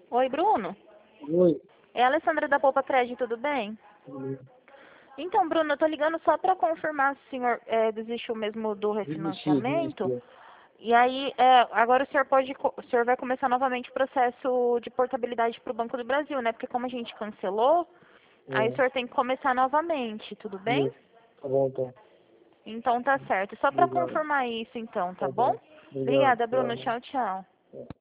Oi, Bruno. Oi. É a Alessandra da Poupa Crédito, tudo bem? Então, Bruno, eu tô ligando só para confirmar se o senhor desistiu mesmo do refinanciamento. Desisti. E aí, agora o senhor vai começar novamente o processo de portabilidade para o Banco do Brasil, né? Porque como a gente cancelou, aí o É, senhor tem que começar novamente, tudo bem? tá bom, então. Então tá certo. Só para Obrigado. confirmar isso, então, tá Tá bom? bom. Obrigado. Obrigada, Bruno. Tchau. Tchau, tchau.